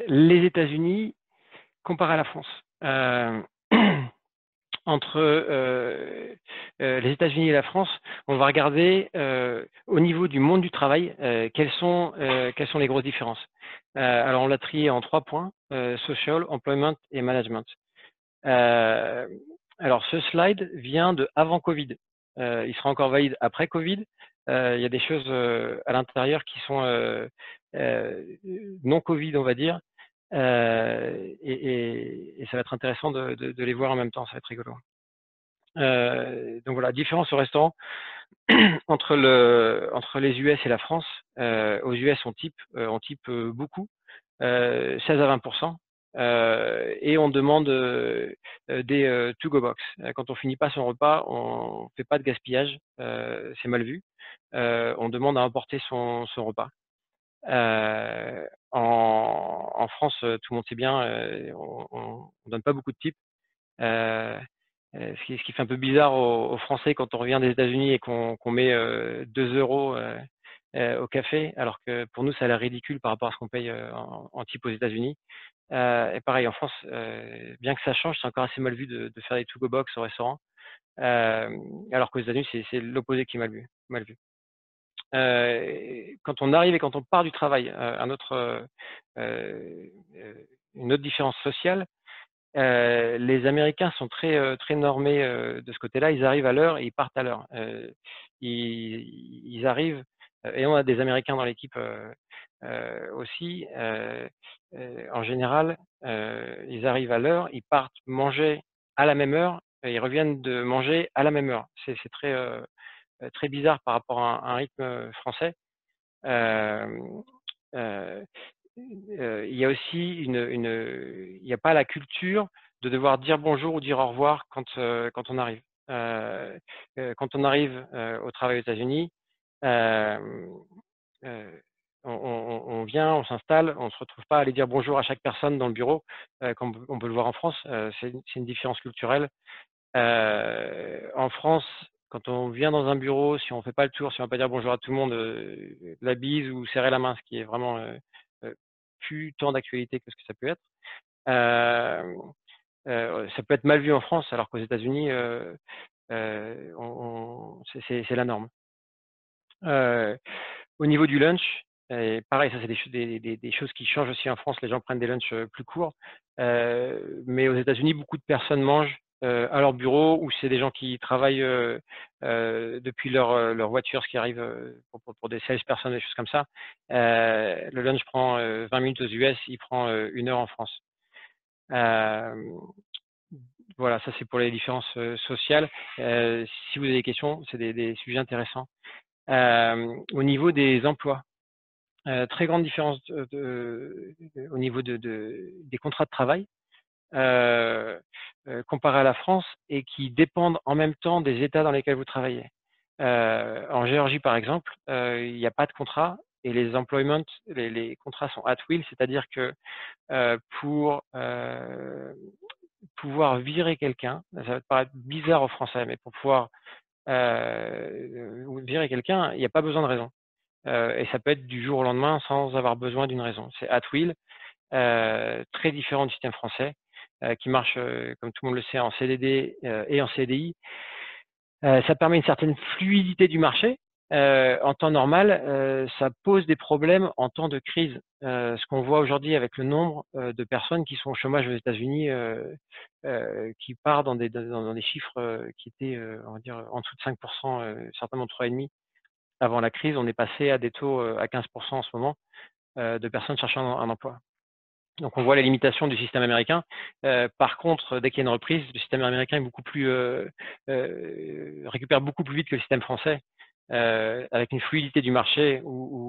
Les États-Unis comparé à la France. Entre les États-Unis et la France, on va regarder au niveau du monde du travail quelles sont les grosses différences. Alors, on l'a trié en 3 points, social, employment et management. Alors, ce slide vient de avant Covid. Il sera encore valide après Covid. Il y a des choses à l'intérieur qui sont non Covid, on va dire. Et ça va être intéressant de les voir en même temps, ça va être rigolo. Donc voilà, différence au restaurant entre les US et la France. Aux US, on type beaucoup, 16 à 20%, et on demande des to-go box. Quand on finit pas son repas, on fait pas de gaspillage, c'est mal vu. On demande à emporter son repas. En France, tout le monde sait bien, on donne pas beaucoup de tips. Ce qui fait un peu bizarre aux Français quand on revient des États-Unis et qu'on met 2 € au café, alors que pour nous, ça a l'air ridicule par rapport à ce qu'on paye en type aux États-Unis. Et pareil, en France, bien que ça change, c'est encore assez mal vu de faire des to-go box au restaurant, alors qu'aux États-Unis, c'est l'opposé qui est mal vu. Quand on arrive et quand on part du travail, une autre différence sociale, les Américains sont très normés de ce côté-là. Ils arrivent à l'heure et ils partent à l'heure. Ils arrivent, et on a des Américains dans l'équipe aussi. En général, ils arrivent à l'heure, ils partent manger à la même heure et ils reviennent de manger à la même heure. C'est très bizarre par rapport à un rythme français. Euh, il y a aussi il n'y a pas la culture de devoir dire bonjour ou dire au revoir quand on arrive. Quand on arrive au travail aux États-Unis, euh, euh, on vient, on s'installe, on ne se retrouve pas à aller dire bonjour à chaque personne dans le bureau, comme on peut le voir en France. C'est une différence culturelle. En France, quand on vient dans un bureau, si on ne fait pas le tour, si on ne va pas dire bonjour à tout le monde, la bise ou serrer la main, ce qui est vraiment plus tant d'actualité que ce que ça peut être. Ça peut être mal vu en France, alors qu'aux États-Unis, c'est la norme. Au niveau du lunch, pareil, ça c'est des choses qui changent aussi en France. Les gens prennent des lunchs plus courts, mais aux États-Unis, beaucoup de personnes mangent à leur bureau, ou c'est des gens qui travaillent depuis leur voiture, ce qui arrive pour des 16 personnes, des choses comme ça. Le lunch prend 20 minutes aux US, il prend 1 heure en France. Voilà, ça c'est pour les différences sociales. Si vous avez des questions, c'est des sujets intéressants. Au niveau des emplois, très grande différence au niveau des contrats de travail comparé à la France, et qui dépendent en même temps des États dans lesquels vous travaillez. En Géorgie, par exemple, il n'y a pas de contrat, et les contrats sont at will, c'est-à-dire que pour pouvoir virer quelqu'un, ça va te paraître bizarre aux Français, mais pour pouvoir virer quelqu'un, il n'y a pas besoin de raison. Et ça peut être du jour au lendemain sans avoir besoin d'une raison. C'est at will, très différent du système français, qui marche, comme tout le monde le sait, en CDD et en CDI. Ça permet une certaine fluidité du marché. En temps normal, ça pose des problèmes en temps de crise. Ce qu'on voit aujourd'hui avec le nombre de personnes qui sont au chômage aux États-Unis, qui part dans des chiffres qui étaient, on va dire, en dessous de 5%, certainement 3,5%. Avant la crise, on est passé à des taux à 15% en ce moment de personnes cherchant un emploi. Donc on voit la limitation du système américain. Par contre, dès qu'il y a une reprise, le système américain est beaucoup plus récupère beaucoup plus vite que le système français, avec une fluidité du marché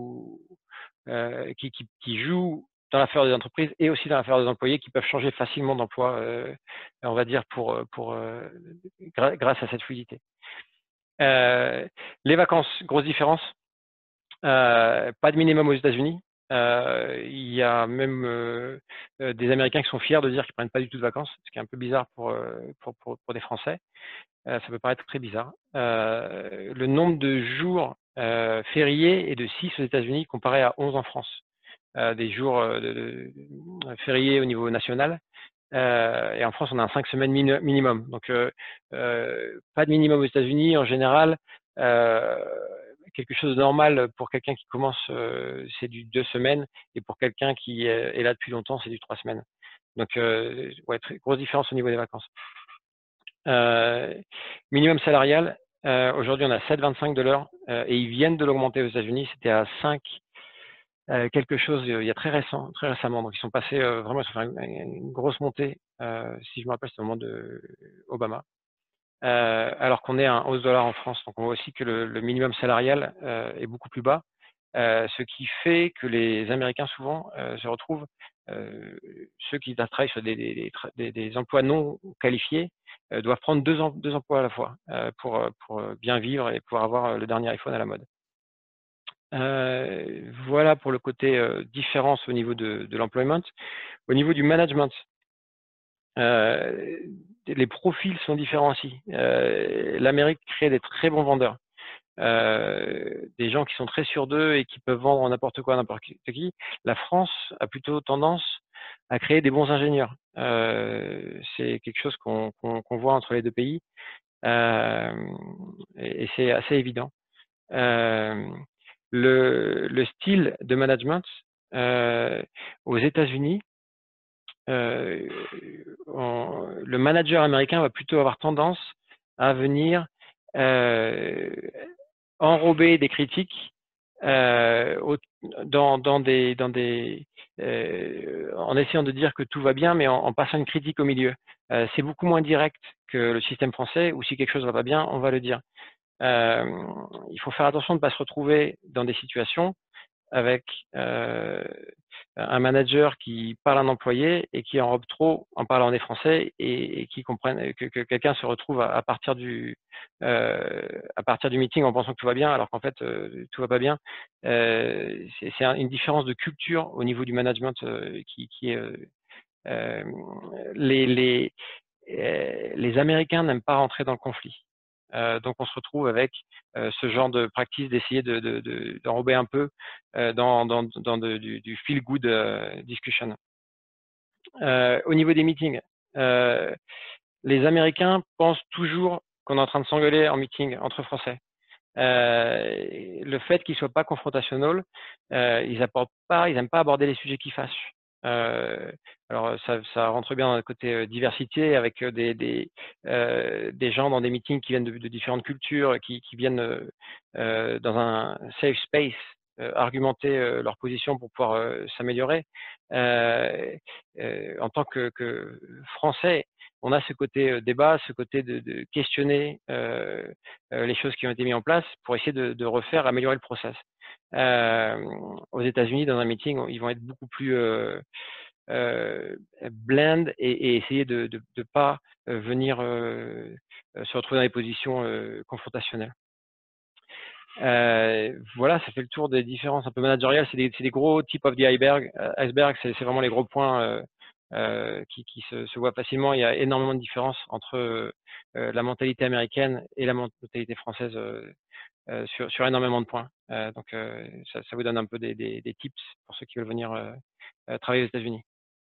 qui joue dans l'affaire des entreprises et aussi dans l'affaire des employés, qui peuvent changer facilement d'emploi, on va dire grâce à cette fluidité. Les vacances, grosse différence. Pas de minimum aux États-Unis. Il y a même des Américains qui sont fiers de dire qu'ils prennent pas du tout de vacances, ce qui est un peu bizarre pour des Français. Ça peut paraître très bizarre. Le nombre de jours fériés est de 6 aux États-Unis comparé à 11 en France. Des jours férié au niveau national. Et en France, on a un 5 semaines minimum. Donc, pas de minimum aux États-Unis. En général, quelque chose de normal pour quelqu'un qui commence, c'est du 2 semaines. Et pour quelqu'un qui est là depuis longtemps, c'est du 3 semaines. Donc, ouais, très grosse différence au niveau des vacances. Minimum salarial, aujourd'hui, on a 7,25 de l'heure et ils viennent de l'augmenter aux États-Unis. C'était à 5 quelque chose il y a très récemment. Donc, ils sont passés vraiment, ils ont fait une grosse montée. Si je me rappelle, c'était au moment de Obama. Alors qu'on est en hausse dollar en France. Donc, on voit aussi que le minimum salarial est beaucoup plus bas, ce qui fait que les Américains souvent se retrouvent, ceux qui travaillent sur des emplois non qualifiés, doivent prendre deux emplois à la fois pour bien vivre et pouvoir avoir le dernier iPhone à la mode. Voilà pour le côté différence au niveau de l'employment. Au niveau du management, les profils sont différents aussi. L'Amérique crée des très bons vendeurs, des gens qui sont très sûrs d'eux et qui peuvent vendre n'importe quoi à n'importe qui. La France a plutôt tendance à créer des bons ingénieurs. C'est quelque chose qu'on voit entre les deux pays et c'est assez évident. Le style de management aux États-Unis, le manager américain va plutôt avoir tendance à venir enrober des critiques en essayant de dire que tout va bien, mais en passant une critique au milieu. C'est beaucoup moins direct que le système français, où si quelque chose ne va pas bien, on va le dire. Il faut faire attention de ne pas se retrouver dans des situations avec un manager qui parle à un employé et qui enrobe trop en parlant des Français et qui comprenne que quelqu'un se retrouve à partir du meeting en pensant que tout va bien alors qu'en fait tout va pas bien. C'est une différence de culture au niveau du management qui est les Américains n'aiment pas rentrer dans le conflit. Donc on se retrouve avec ce genre de practice d'essayer d'enrober un peu dans du feel good discussion. Au niveau des meetings, les Américains pensent toujours qu'on est en train de s'engueuler en meeting entre Français. Le fait qu'ils soient pas confrontationnels, ils n'aiment pas aborder les sujets qui fâchent. Alors ça rentre bien dans le côté diversité avec des gens dans des meetings qui viennent de différentes cultures, qui viennent dans un safe space argumenter leur position pour pouvoir s'améliorer. En tant que Français, on a ce côté débat, ce côté de questionner les choses qui ont été mises en place pour essayer de refaire, améliorer le process. Aux États-Unis, dans un meeting, ils vont être beaucoup plus blend et essayer de pas venir se retrouver dans des positions confrontationnelles. Voilà, ça fait le tour des différences un peu managériales. C'est des gros tip of the iceberg. C'est vraiment les gros points qui se voient facilement. Il y a énormément de différences entre la mentalité américaine et la mentalité française sur énormément de points. Donc, ça vous donne un peu des tips pour ceux qui veulent venir travailler aux États-Unis.